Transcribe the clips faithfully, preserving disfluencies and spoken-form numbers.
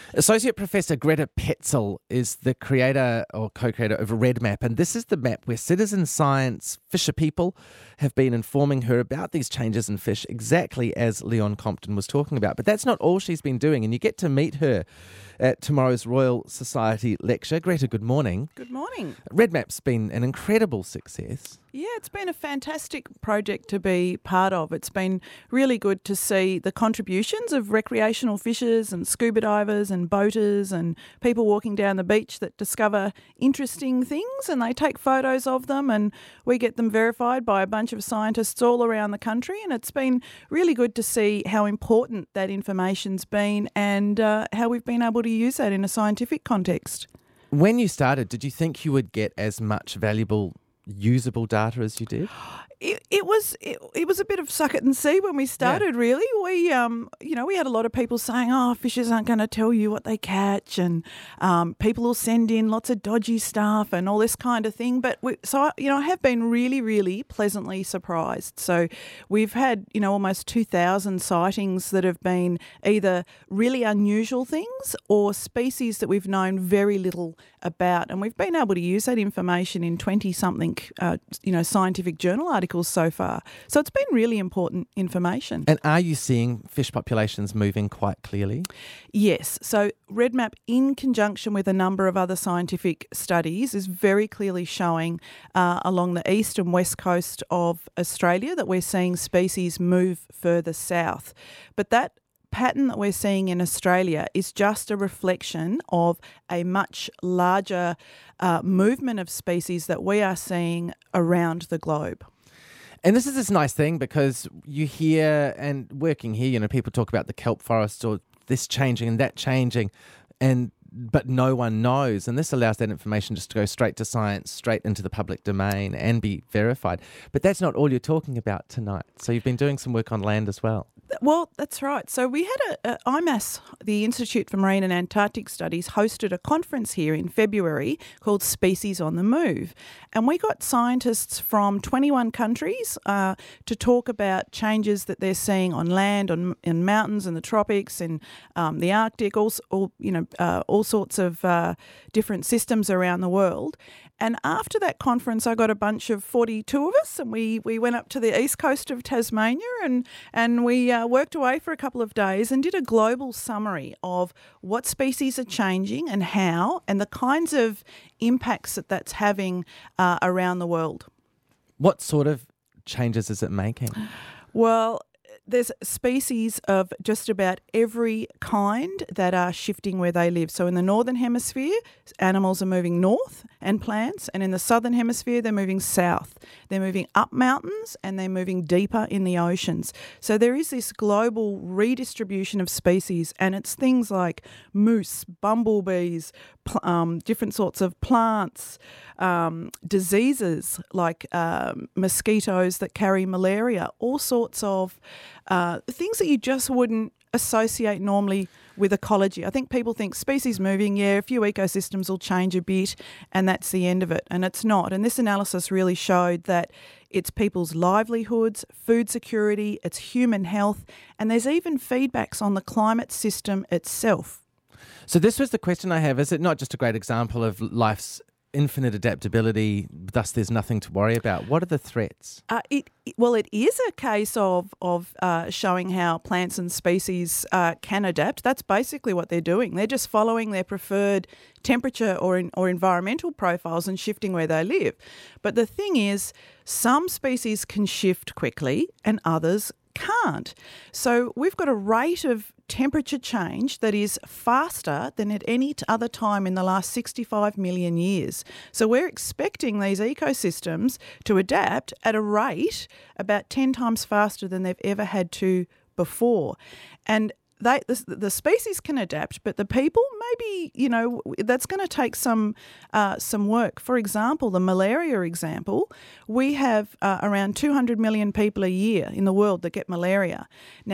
Associate Professor Greta Petzel is the creator or co-creator of REDMap, and this is the map where citizen science fisher people have been informing her about these changes in fish, exactly as Leon Compton was talking about. But that's not all she's been doing, and you get to meet her at tomorrow's Royal Society lecture. Greta, good morning. Good morning. REDMap's been an incredible success. Yeah, it's been a fantastic project to be part of. It's been really good to see the contributions of recreational fishers and scuba divers and boaters and people walking down the beach that discover interesting things, and they take photos of them, and we get them verified by a bunch of scientists all around the country. And it's been really good to see how important that information's been and uh, how we've been able to use that in a scientific context. When you started, did you think you would get as much valuable usable data as you did? It, it was it, it was a bit of suck it and see when we started. Yeah. Really, we um you know we had a lot of people saying, "Oh, fishers aren't going to tell you what they catch," and um, people will send in lots of dodgy stuff and all this kind of thing. But we, so I, you know, I have been really, really pleasantly surprised. So we've had you know almost two thousand sightings that have been either really unusual things or species that we've known very little about, and we've been able to use that information in twenty something uh, you know scientific journal articles so far. So it's been really important information. And are you seeing fish populations moving quite clearly? Yes. So REDMap, in conjunction with a number of other scientific studies, is very clearly showing uh, along the east and west coast of Australia that we're seeing species move further south. But that pattern that we're seeing in Australia is just a reflection of a much larger uh, movement of species that we are seeing around the globe. And this is this nice thing because you hear, and working here, you know, people talk about the kelp forest or this changing and that changing, and but no one knows. And this allows that information just to go straight to science, straight into the public domain and be verified. But that's not all you're talking about tonight. So you've been doing some work on land as well. Well, that's right. So we had a, a I M A S, the Institute for Marine and Antarctic Studies, hosted a conference here in February called Species on the Move. And we got scientists from twenty-one countries uh, to talk about changes that they're seeing on land, on in mountains, in the tropics, in um, the Arctic, all, all you know, uh, all sorts of uh, different systems around the world. And after that conference, I got a bunch of forty-two of us, and we, we went up to the east coast of Tasmania, and and we uh, worked away for a couple of days and did a global summary of what species are changing and how, and the kinds of impacts that that's having uh, around the world. What sort of changes is it making? Well, there's species of just about every kind that are shifting where they live. So in the northern hemisphere, animals are moving north and plants, and in the southern hemisphere, they're moving south. They're moving up mountains and they're moving deeper in the oceans. So there is this global redistribution of species, and it's things like moose, bumblebees, pl- um, different sorts of plants, um, diseases like um, mosquitoes that carry malaria, all sorts of Uh, things that you just wouldn't associate normally with ecology. I think people think species moving, yeah, a few ecosystems will change a bit and that's the end of it, and it's not. And this analysis really showed that it's people's livelihoods, food security, it's human health, and there's even feedbacks on the climate system itself. So this was the question I have. Is it not just a great example of life's infinite adaptability, thus there's nothing to worry about? What are the threats? Uh, it, it well, it is a case of of uh, showing how plants and species uh, can adapt. That's basically what they're doing. They're just following their preferred temperature or in, or environmental profiles and shifting where they live. But the thing is, some species can shift quickly and others can't. So we've got a rate of temperature change that is faster than at any other time in the last sixty-five million years. So we're expecting these ecosystems to adapt at a rate about ten times faster than they've ever had to before. And They, the, the species can adapt, but the people, maybe, you know, that's going to take some uh, some work. For example, the malaria example, we have uh, around two hundred million people a year in the world that get malaria. Now,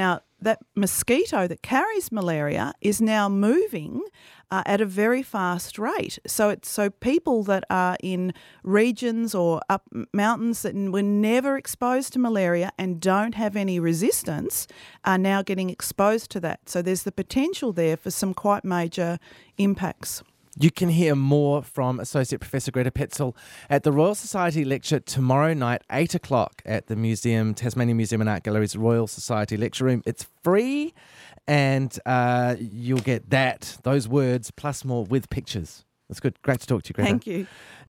that mosquito that carries malaria is now moving uh, at a very fast rate. So it's so people that are in regions or up mountains that were never exposed to malaria and don't have any resistance are now getting exposed to that. So there's the potential there for some quite major impacts. You can hear more from Associate Professor Gretta Petzel at the Royal Society Lecture tomorrow night, eight o'clock at the museum, Tasmania Museum and Art Gallery's Royal Society Lecture Room. It's free and uh, you'll get that, those words, plus more with pictures. That's good. Great to talk to you, Gretta. Thank you.